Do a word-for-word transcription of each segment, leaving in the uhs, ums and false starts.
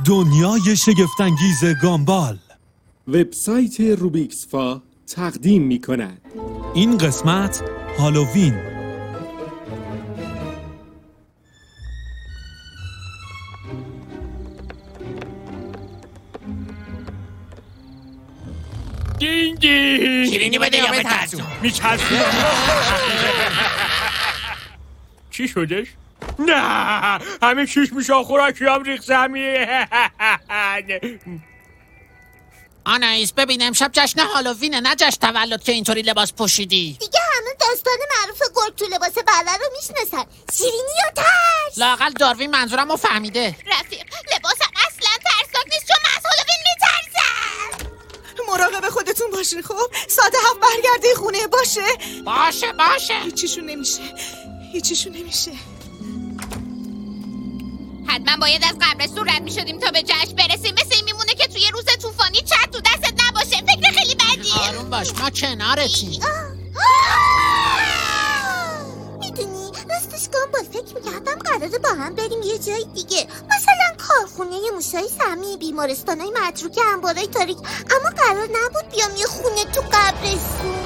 دنیای شگفت‌انگیز گامبال. وبسایت روبیکسفا تقدیم می کند. این قسمت هالووین. دین دین شیرینی بده یا بترسون میچرسون. چی شدش؟ نه همه چیش میشه خوراکی هم ریخ زمین. آنایس ببین امشب جشن هالووینه نه جشن تولد که اینطوری لباس پوشیدی. دیگه همه داستان معروف گرگ تو لباس بله رو میشناسن. شیرینی یا ترس؟ لااقل داروین منظورم رو فهمیده. رفیق لباسم اصلا ترسناک نیست چون من از هالووین میترسم. مراقب خودتون باشین خب. ساعت هفت برگرده خونه باشه. باشه باشه. هیچیشون نمیشه هیچیشون نمیشه. حتما باید از قبرستون رد میشدیم تا به جشن برسیم. مثل این میمونه که توی روز طوفانی چت تو دستت نباشه. فکر خیلی بدیه. آروم باش ما کنارتیم. میدونی راستش گامبال فکر میکردم قراره با هم بریم یه جای دیگه، مثلا کارخونه موشای سمی، بیمارستانای متروک، انبارای تاریک، اما قرار نبود بیام یه خونه تو قبرستون.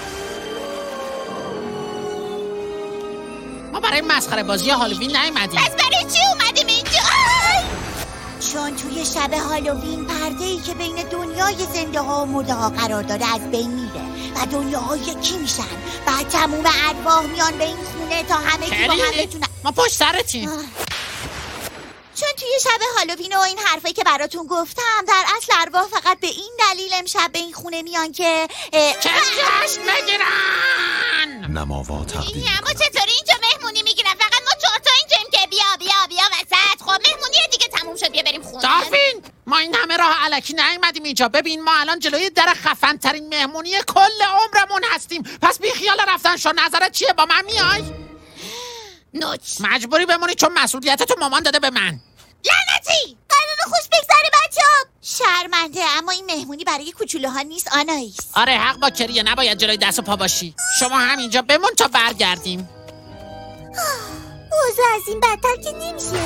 ما برای مسخره بازی هالووین نیومدیم. پس برای چی اومدیم اینجا؟ چون توی شب هالووین پرده‌ای که بین دنیای زنده ها و مرده ها قرار داره از بین میره و دنیاها یکی میشن. بعد تموم ارواح میان به این خونه تا همه کی با هم بتونن. ما پشت سرتیم. چون توی شب هالووین و این حرفایی که براتون گفتم در اصل ارواح فقط به این دلیل امشب به این خونه میان که که جشن بگیرن. نماوا تقدیم. اما چطوری اینجا مهمونی میگیرن؟ فقط ما چهار تا اینجاییم که بیا بیا بیا وسط. خب مهمونی دیگه تموم شد بیا بریم خونه. دافین ما این همه راه الکی نیومدیم اینجا. ببین ما الان جلوی در خفن ترین مهمونی کل عمرمون هستیم. پس بی خیال رفتن شو. نظرت چیه؟ با من میای؟ نوچ مجبوری بمونی چون مسئولیتتو مامان داده به من. لعنتی قراره خوش بگذره بچه‌ها. شرمنده اما این مهمونی برای کوچولوها نیست آنایس. آره حق با کریه نباید جلوی دست و پا باشی. شما همینجا بمون تا برگردیم. اوضاع از این بدتر که نمیشه.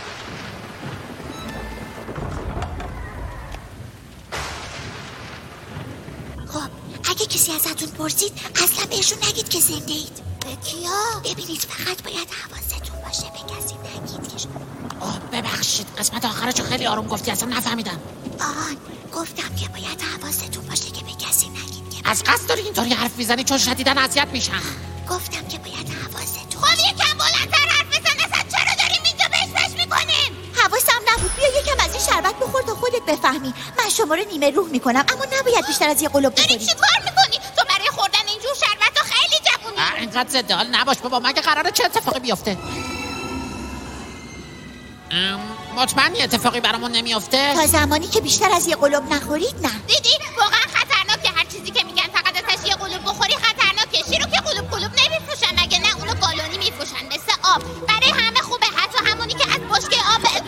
خب اگه کسی ازتون پرسید اصلا بهشون نگید که زنده اید. به کیا؟ ببینید فقط باید حواستون باشه به کسی نگید که. آه ببخشید قسمت آخرشو خیلی آروم گفتی اصلا نفهمیدم. آهان گفتم که باید حواستون باشه که به کسی نگید که. از قصد داری اینطوری حرف میزنی چون شدیداً اذیت میشم. گفتم که باید حواستون. خب یکم بلندتر حرف بزن. اصلا چرا داریم اینجا بهش میکنیم؟ حواسم نبود. بیا یکم از این شربت بخور تا خودت بفهمی. من شما رو نیمه روح میکنم اما نباید بیشتر از یه قلوب بخوری. داری چیکار میکنی؟ تو برای خوردن اینجور شربت تو خیلی جوونی. اینقدر ضد حال نباش بابا. مگه قراره چه اتفاقی بیفته؟ مطمئنی اتفاقی برامون نمیافته؟ تا زمانی که بیشتر از یه قلوب نخورید نه. دیدی واقعا خطرناکه. هر چیزی که میگن فقط ازش یه قلوب بخوری خطرناکه. شیرو که قلوب قلوب نمیفروشن مگه نه؟ اونو بالونی میفروشن مثل آب. برای همه خوبه حتی همونی که از بشکه آب.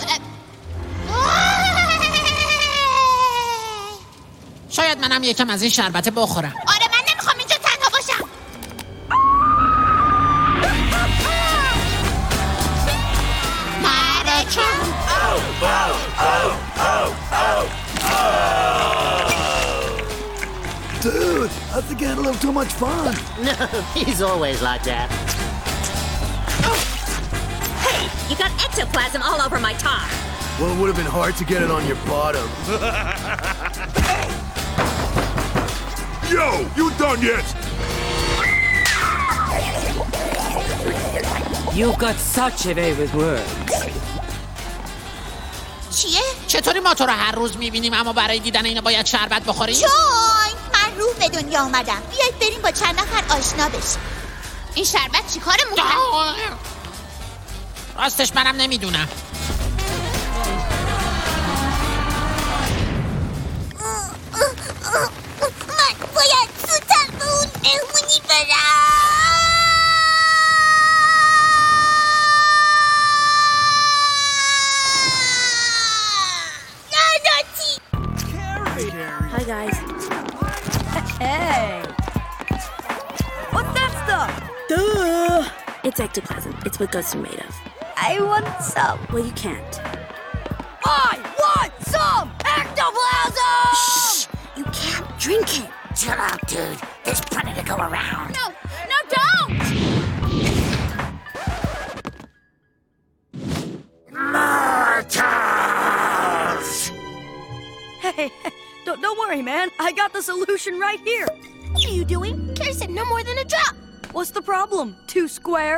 شاید منم یکم از این شربته بخورم. آره من نمیخوام اینجا تنها باشم. Dude, I think I had a little too much fun. No, he's always like that. Hey, you got ectoplasm all over my top. Well, it would have been hard to get it on your bottom. Yo, you done yet? You've got such a way with words. چیه؟ چطوری ما تو رو هر روز میبینیم اما برای دیدن اینو باید شربت بخوریم؟ چون من روح به دنیا آمدم. بیایید بریم با چند نفر آشنا بشیم. این شربت چی کاره موقع؟ راستش منم نمیدونم. من باید زودتر به اون مهمونی برم. Hi guys. Hey. What's that stuff? Duh. It's ectoplasm. It's what ghosts are made of. I want some. Well, you can't. Why? Why? dude. There's plenty to go around. No, no, don't! Mortals! Hey, don't, don't worry, man. I got the solution right here. What are you doing? Kirsten, no more than a drop. What's the problem? Two square?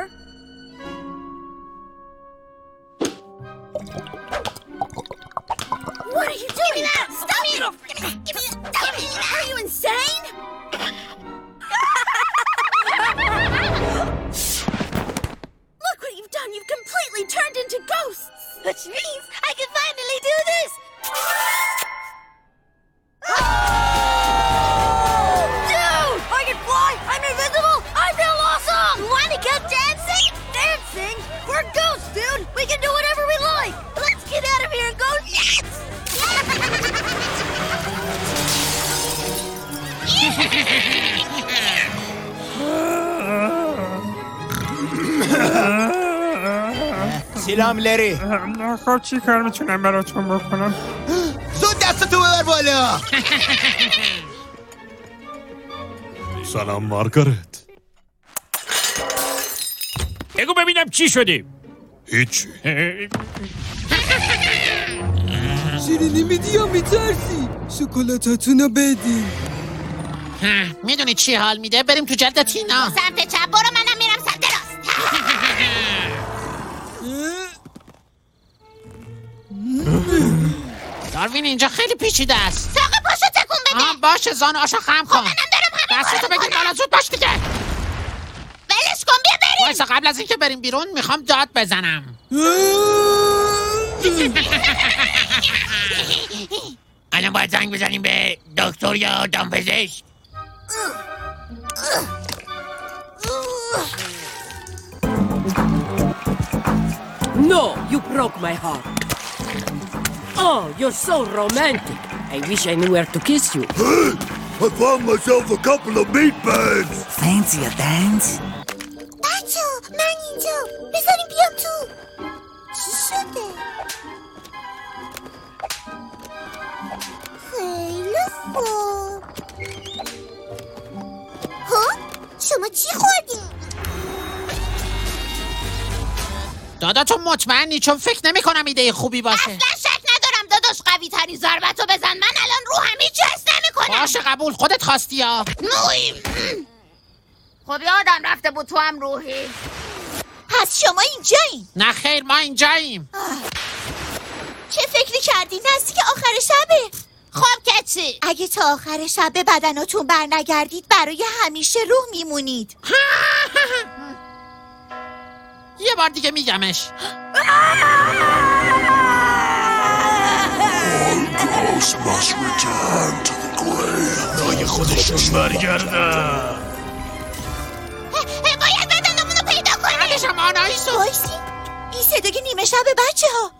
What are you doing? Give me that! Stop it! Give me, give me, stop it! Are you insane? Look what you've done! You've completely turned into ghosts! Which means I can finally do this! Dude! I can fly! I'm invisible! I feel awesome! You wanna go dancing? Dancing? We're ghosts, dude! We can do whatever we like! Let's get out of here and go dance! سلام لری. خب چی کار میتونم براتون بکنم؟ زود دستتو ببر بالا. سلام مارگارت. بگو ببینم چی شده؟ هیچی. شیرینی میدی یا میترسی؟ شکلاتاتونو بدی. میدونی چی حال میده؟ بریم تو جلد تینا. سمت چپ برو، منم میرم سمت راست. داروین اینجا خیلی پیچیده است. ساق پاشو تکون بده. آه باشه زانوهاشو خم کن. منم دارم همین دستتو بگیر بالا، زود باش دیگه. ولش کن، بیا بریم. وایسا قبل از اینکه بریم بیرون میخوام داد بزنم. الان باید زنگ بزنیم به دکتر یا دامپزشک. No, you broke my heart. Oh, you're so romantic. I wish I knew where to kiss you. I found myself a couple of meat bags. Fancy a dance? بچه من اینجا، بذاریم بیام تو. چی شده؟ خیلی خوب. ها؟ شما چی خوردین؟ داداتون مطمئنی؟ چون فکر نمی کنم ایده خوبی باشه. اصلا شک ندارم داداش، قوی تری ضربتو بزن. من الان رو همه چی حس نمی کنم. باشه قبول، خودت خواستی یا نویم. خب یادم رفته بود تو هم روحی. پس شما اینجایین؟ نه خیر، ما اینجاییم. چه فکری کردی؟ نزدیک آخر شبه. خب که چی؟ اگه تا آخر شب به بدناتون بر نگردید برای همیشه روح میمونید. یه بار دیگه میگمش. Ghosts must return to the grave. برای خودشون برگردن. باید بدنمونو پیدا کنیم. بعدشم آناییسو. بایستی این صدای نیمه شب بچه ها.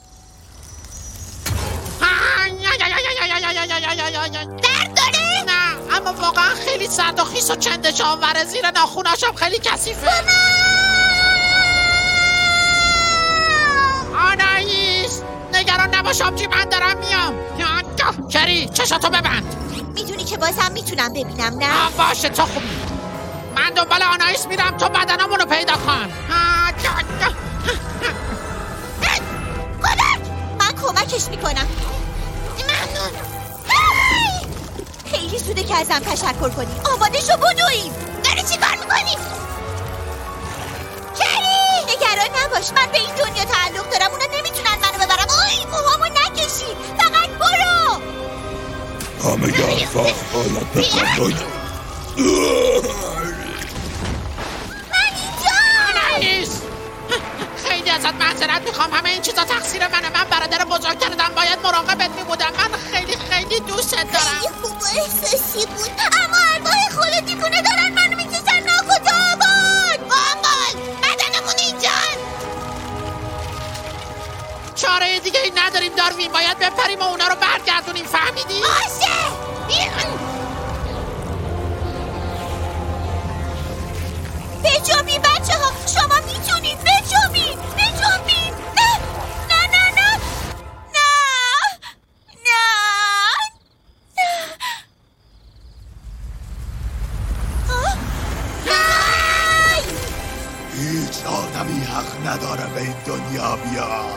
درد داره؟ نه اما واقعا خیلی سرد و خیس و چندش آنوره، زیر ناخوناشم خیلی کثیفه. آناییس نگران نباش آبجی، من دارم میام. کری چشاتو ببند. میدونی که بازم میتونم ببینم نه؟ آه باشه تو خوبی. من دنبال آناییس میرم، تو بدنمونو پیدا کن. کدک من کمکش میکنم. ممنون. خیلی سوده که ازم تشکر کنی. آماده شو بدویم. داری چی کار میکنی؟ کری نگران نباش، من به این دنیا تعلق دارم. اونا نمیتونن منو ببرم. اوی موهامو نکشی، فقط برو. همه گرفت حالت بخواهی. من اینجا. آناییس خیلی ازت معذرت میخوام، همه این چیزا تقصیر منه. من برادر بزرگترم، باید مراقبت میبودم. من خیلی خیلی دوستت دارم. خیلی خوب و احساسی بود، اما ارواح خود دیوونه دارن منو میکشن ناکجا آباد. آباد بدنمون اینجان. چاره دیگه ای نداریم داروین، باید بپریم و اونا رو برگردونیم. فهمیدی؟ باشه. بجنبین بچه ها، شما میتونید. بجنبین بجنبین. نه نه نه نه نه نه. دنیا بیا.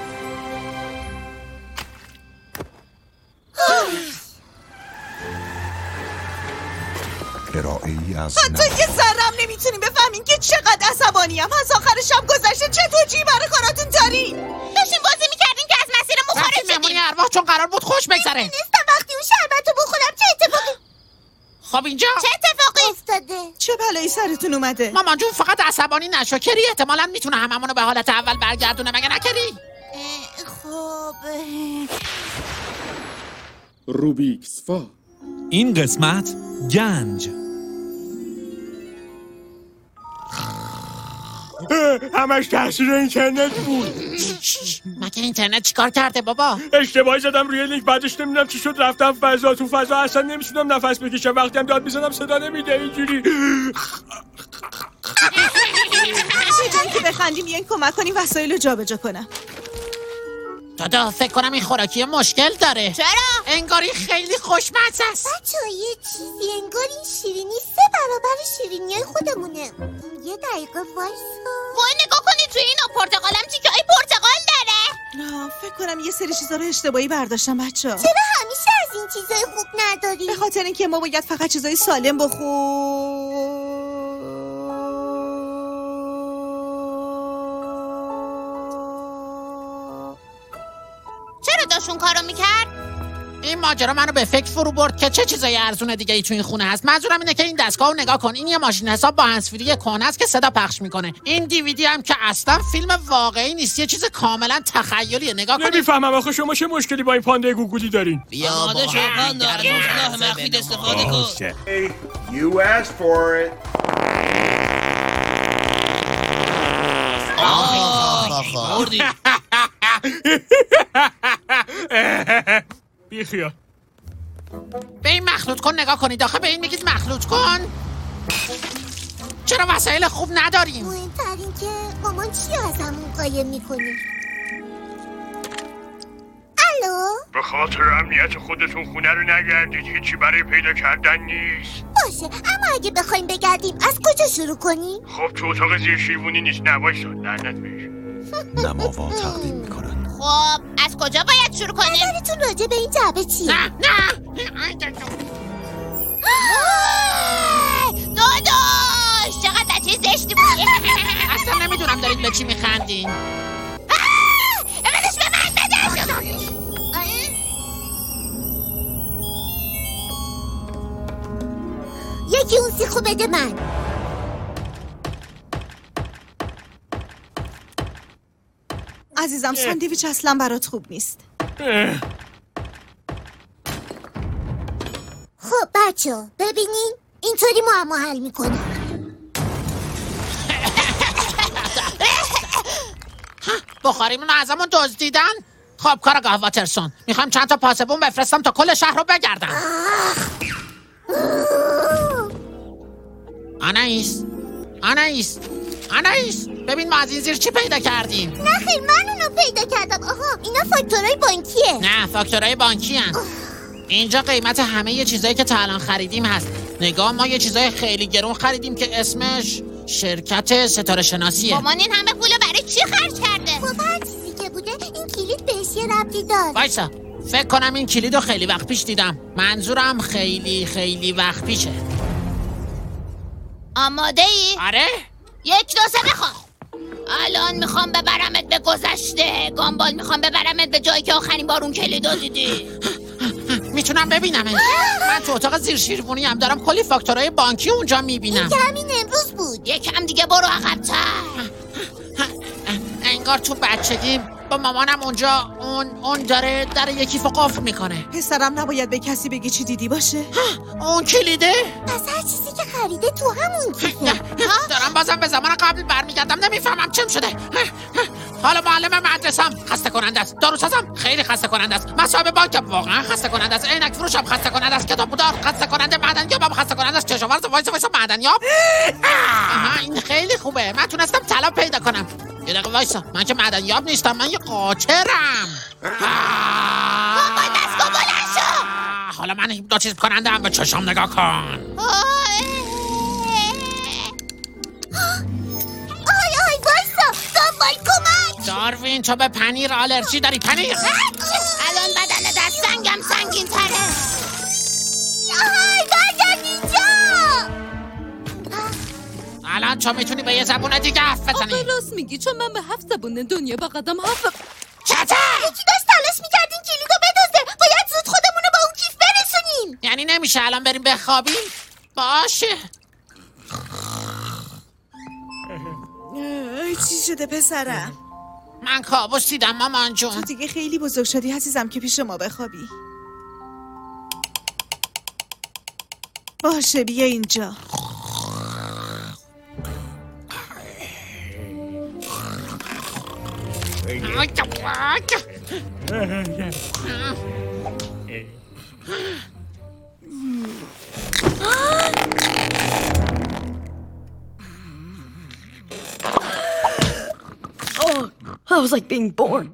ارائه‌ای از حتی یه ذرم نمیتونیم بفهمین که چقدر عصبانیم. از آخر شب گذشته چه توجیهی برای کاراتون دارین؟ داشتیم بازی میکردیم که از مسیرمون خارج رفتیم شدیم. مهمونی ارواح چون قرار بود خوش بگذره. نمیدونستم وقتی اون شربت رو بخورم چه اتفاقی خب اینجا چه اتفاقی افتاده. چه بلایی سرتون اومده؟ مامان جون فقط عصبانی نشو. کری احتمالاً میتونه هممونو به حالت اول برگردونه، مگه نه کری؟ خب روبیکس فا. این قسمت گنج. همش تحصیل اینترنت بود. مگه اینترنت چیکار کرده بابا؟ اشتباهی زدم روی لینک، بعدش نمیدونم چی شد رفتم فضا. تو فضا اصلا نمیتونم نفس بکشم. وقتی هم داد میزنم صدا نمیده. اینجوری به جایی که بخندیم بیاین کمک کنیم وسایل رو جابجا کنم. دادا فکر کنم این خوراکی مشکل داره. چرا؟ انگاری خیلی خوشمزه است. بچه‌ها یه چیزی انگار این شیرینی سه برابر شیرینیای خودمونه. یه دقیقه وایسا. وای نگاه کنی توی اینا پرتقالم تیکه‌های پرتقال داره. آه، فکر کنم یه سری چیزا رو اشتباهی برداشتم بچه‌ها. چرا همیشه از این چیزای خوب نداری؟ به خاطر اینکه ما باید فقط چیزای سالم بخور. چرا داشون کارو میکرد؟ این ماجرا منو به فکر فرو برد که چه چیزای ارزون دیگه ای تو این خونه هست. منظورم اینه که این دستگاهو نگاه کن. این یه ماشین حساب با هندزفری کهنه است که صدا پخش میکنه. این دیویدی هم که اصلا فیلم واقعی نیست، یه چیز کاملا تخیلیه. نگاه کن. نمیفهمم آخه شما چه مشکلی با این پانده گوگولی دارین؟ بیا با هم در راه مخفی استفاده کن. You asked for it. خوردی. بیخیال. به این مخلوط کن نگاه کنید. آخه به این میگید مخلوط کن؟ چرا وسایل خوب نداریم؟ مهمترین که مامان چی از همون قایم میکنی؟ الو؟ به خاطر امنیت خودتون خونه رو نگردید. هیچی برای پیدا کردن نیست. باشه، اما اگه بخوایم بگردیم از کجا شروع کنیم؟ خب تو اتاق زیر شیوونی نیست. نوایسا لعنت بهش. نماوا تقدیم میکنن. خب از کجا باید شروع کنیم؟ نظرتون راجع به این جعبه چیه؟ نه نه داداش چقدر بچه زشتی بودی. اصلا نمیدونم دارید به چی میخندین. اقدش به من بده. یکی اون سیخو بده من. عزیزم ساندویچ اصلا برات خوب نیست. خب بچه ها ببینین اینطوری معما حل میکنه. بخاریمون ازمون دزدیدن. خب کارگاه واترسون، میخوام چند تا پاسبون بفرستم تا کل شهر رو بگردن. آنایس آنایس آنایس ببین ما از این زیر چی پیدا کردیم. نه خیر من اونو پیدا کردم. آها اینا فاکتورهای بانکیه. نه فاکتورهای بانکی هن. اینجا قیمت همه یه چیزایی که تا الان خریدیم هست. نگاه ما یه چیزای خیلی گرون خریدیم که اسمش شرکت ستاره شناسیه. مامان این همه پولو برای چی خرج کرده؟ خب هر چیزی که بوده این کلید بهش یه ربطی داره. وایسا فکر کنم این کلیدو خیلی وقت پیش دیدم. منظورم خیلی خیلی وقت پیشه. آماده ای؟ آره؟ یک دو سه بخواه. الان میخوام ببرمت به گذشته. گامبال میخوام ببرمت به جایی که آخرین بار اون کلیدو دیدی. میتونم ببینمش؟ من تو اتاق زیر شیروانی هم دارم کلی فاکتورهای بانکی اونجا میبینم. این که همین امروز بود. یکم دیگه برو عقب‌تر. انگار تو بچگی با مامانم اونجا اون اون داره در یکی قفل میکنه. پسرم نباید به کسی بگی چی دیدی باشه. اون کلیده؟ پس هر چیزی که خریده تو همون کیفه. دارم بازم به زمان قبل برمیگردم. نمیفهمم چم شده. حالا معلم مدرسم خسته کننده است. داروسازم خیلی خسته کننده است. مصاحبه بانکم واقعا خسته کننده است. عینک فروشم خسته کننده است. کتابدار خسته کننده، معدنیابم خسته کننده است. کشاورز وایس وایس معدنیاب. آها این خیلی خوبه. من تونستم طلا پیدا کنم. یه دقیقه وایسا، من که معدنیاب نیستم، من یه قاچرم. بابا دستگاه بلند شو. حالا من دو چیز کننده هم به چشم نگاه کن. آی آی وایسا، گامبال کمک. ماروین تو به پنیر آلرژی داری. پنیر الان بدن دست سنگم سنگین تره. آهای برگرد اینجا. الان تو میتونی به یه زبون دیگه حرف بزنی. آقا راست میگی، چون من به هفت زبون دنیا با قدم حرف. چطور؟ یکی داشت تلاش میکرد این کلیدو بدزده. باید زود خودمونو با اون کیف برسونیم. یعنی نمیشه الان بریم بخوابیم؟ باشه. چی شده پسرم؟ من کابوس دیدم مامان جون. تو دیگه خیلی بزرگ شدی عزیزم که پیش ما بخوابی. باشه بیا اینجا. Oh, I was like being born.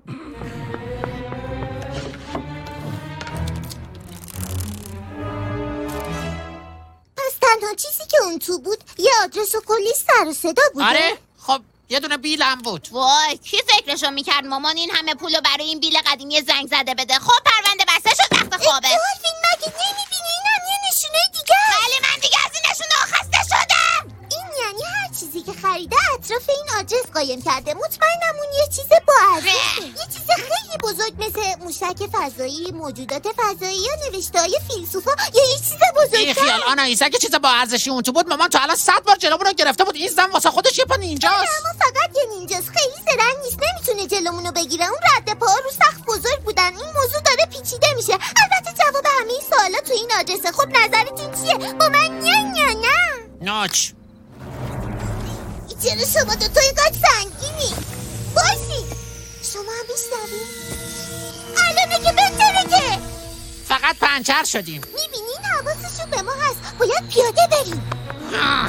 پس تنها چیزی که اون تو بود یه آدرس و کلی سر و صدا بوده. آره خب یه دونه بیلم بود. وای کی فکرشو میکرد مامان این همه پولو برای این بیل قدیمی زنگ زده بده. خب پرونده بسته شد وقت خوابه. دلفین مگه نمیبینی این هم یه نشونه دیگه؟ بله من دیگه از این نشونه خسته شدم. این یعنی هر چیزی که خریده اطراف این آدرس قایم کرده. مطمئنم اون یه چیز با ارزشه. یه چیز خیلی بزرگ مثل موشک فضایی، موجودات فضایی یا نوشته‌های فیلسوفا یا یه چیز بزرگتر. این خیال آنایتا که چیز با ارزشی اون تو بود مامان تو الان صد بار جلومون رو گرفته بود. این زن واسه خودش یه پا نینجاست. اما فقط یه نینجاست. خیلی زرنگ نیست. نمیتونه جلومونو بگیره. اون رد پاها رو سخت بزرگ بودن. این موضوع داره پیچیده میشه. البته جواب همه این سوالا تو این آدرسه. خب نظرتون چیه؟ با من نه یا نه؟ نوچ. چرا شما دوتا اینقدر سنگینی؟ باشی شما هم بیشتری؟ الانه که بهتره که فقط پنچر شدیم. میبینین حواسشون به ما هست. باید پیاده بریم. آه.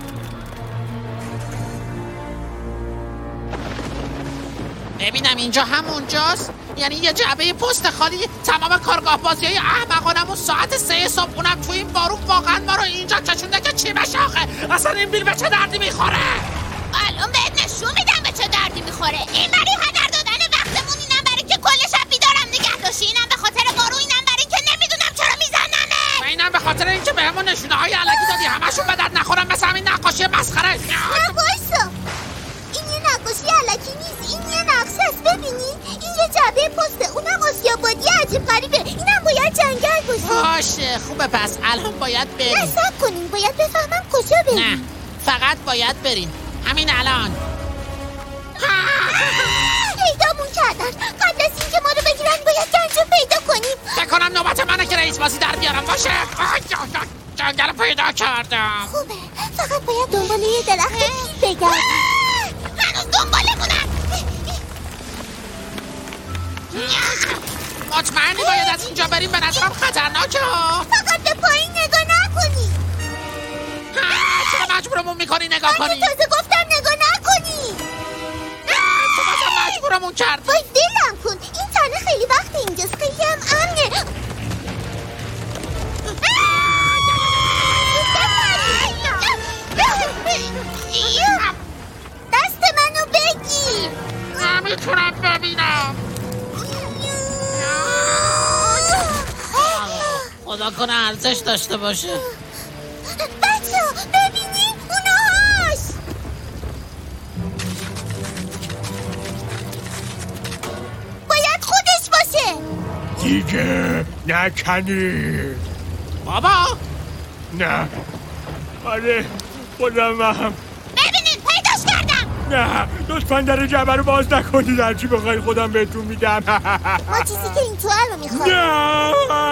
ببینم اینجا همونجاست. یعنی یه جعبه پست خالی. تمام کارگاه بازی های احمقانمون ساعت سه صبح اونم تو این بارون واقعا ما رو اینجا کشونده که چی بشه آخه. اصلا این بیل به چه دردی میخوره؟ الان بهت نشون میدم به چه دردی میخوره. این برای هدر دادن وقتمون، اینم برای که کل شب بیدارم نگه داشتی، اینم به خاطر بارون، اینم برای که نمیدونم چرا میزننه، و اینم به خاطر اینکه بهمون نشونه های علکی دادی همشون به درد نخورن مثل همین نقاشی مسخره. نه وایسا، این یه نقاشی علکی نیست. این یه نقشه است. ببینی این یه جعبه پسته. اونم آسیابادی عجیب غریبه. اینم باید جنگل باشه. باشه خوبه. پس الان باید بریم. نه صبر کنیم. باید بفهمم کجا بریم. نه فقط باید بریم همین الان. پیدامون کردن. قبل از اینکه ما رو بگیرن باید گنج رو پیدا کنیم. فکر کنم نوبت منه که رئیس بازی در بیارم. باشه جنگل پیدا کردم. خوبه فقط باید دنبال یه درخت پیل بگردیم. هنوز دنبالمونن. مطمئنی باید از اینجا بریم؟ به نظرم خطرناکه ها. فقط به پایین نگاه نکنی. چرا مجبورمون میکنی نگاه کنی؟ من تازه گفتم نگاه نکنی. تو مثلا مجبورمون کردی. وای دلم کن. این تنه خیلی وقت اینجاست. خیلی هم امنه. دست منو بگیر. نمیتونم ببینم. خدا کنه ارزش داشته باشه. بچه ها ببینین اونهاش. باید خودش باشه. دیگه نکنید. بابا نه آره خودم هم. ببینین پیداش کردم. نه لطفا در جعبه رو باز نکنید. هرچی بخوای خودم بهتون میدم. ما چیزی که این تو رو میخواد. نه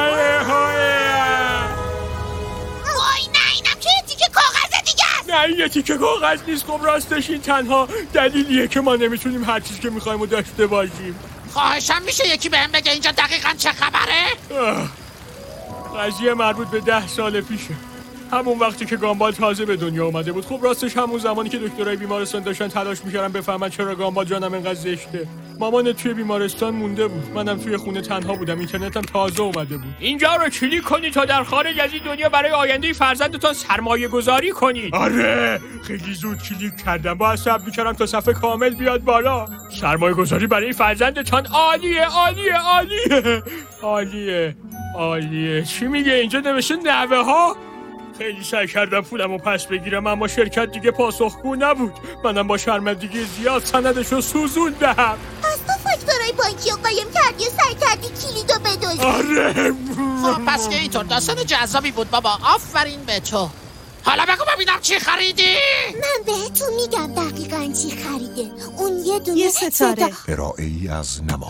وای نه اینم که یه تیکه کاغذ دیگه است. نه این یه تیکه کاغذ نیست. خب راستش این تنها دلیلیه که ما نمیتونیم هر چیزی که میخوایم رو داشته باشیم. خواهشم میشه یکی بهم بگه اینجا دقیقاً چه خبره؟ قضیه مربوط به ده سال پیشه. همون وقتی که گامبال تازه به دنیا اومده بود. خب راستش همون زمانی که دکترای بیمارستان داشتن تلاش میکردن بفهمن چرا گامبال جانم اینقدر زشته. مامان توی بیمارستان مونده بود. منم توی خونه تنها بودم. اینترنتم تازه اومده بود. اینجا رو کلیک کنید تا در خارج از این دنیا برای آینده فرزندتان سرمایه گذاری کنید. آره خیلی زود کلیک کردم. باید صبر می‌کردم تا صفحه کامل بیاد بالا. سرمایه گذاری برای فرزندتان عالیه عالیه عالیه عالیه عالیه. چی میگه اینجا نوشته نوه ها؟ خیلی سعی کردم پولمو پس بگیرم اما شرکت دیگه پاسخگو نبود. منم با شرمندگی زیاد سندشو سوزوندم. پس تو فاکتورهای بانکی رو قایم کردی و سعی کردی کلیدو بدزدی. آره. خب پس که اینطور داستان جذابی بود بابا. آفرین به تو. حالا بگو ببینم چی خریدی؟ من بهتون میگم دقیقاً چی خریده. اون یه دونه یه ستاره. ارائه‌ای از نماوا.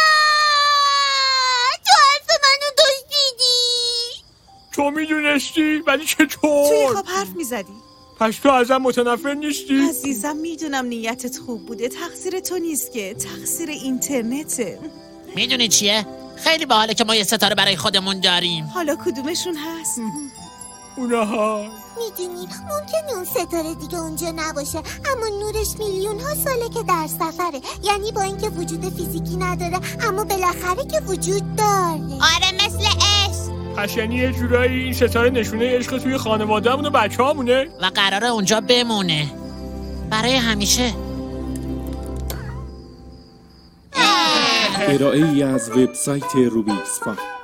تو حرف منو دزدیدی. تو میدونستی؟ ولی چطور؟ توی خواب حرف میزدی. پس تو ازم متنفر نیستی؟ عزیزم میدونم نیتت خوب بوده. تقصیر تو نیست که، تقصیر اینترنته. میدونی چیه؟ خیلی باحاله که ما یه ستاره برای خودمون داریم. حالا کدومشون هست؟ اونها. میدونی ممکنه اون ستاره دیگه اونجا نباشه اما نورش میلیون ها ساله که در سفره. یعنی با اینکه وجود فیزیکی نداره اما بالاخره که وجود داره. آره مثل عشق. پس یعنی یه جورایی این ستاره نشونه عشق توی خانواده‌مون و بچه‌هامونه و قراره اونجا بمونه برای همیشه. ارائه‌ای از وبسایت روبیکس فاک.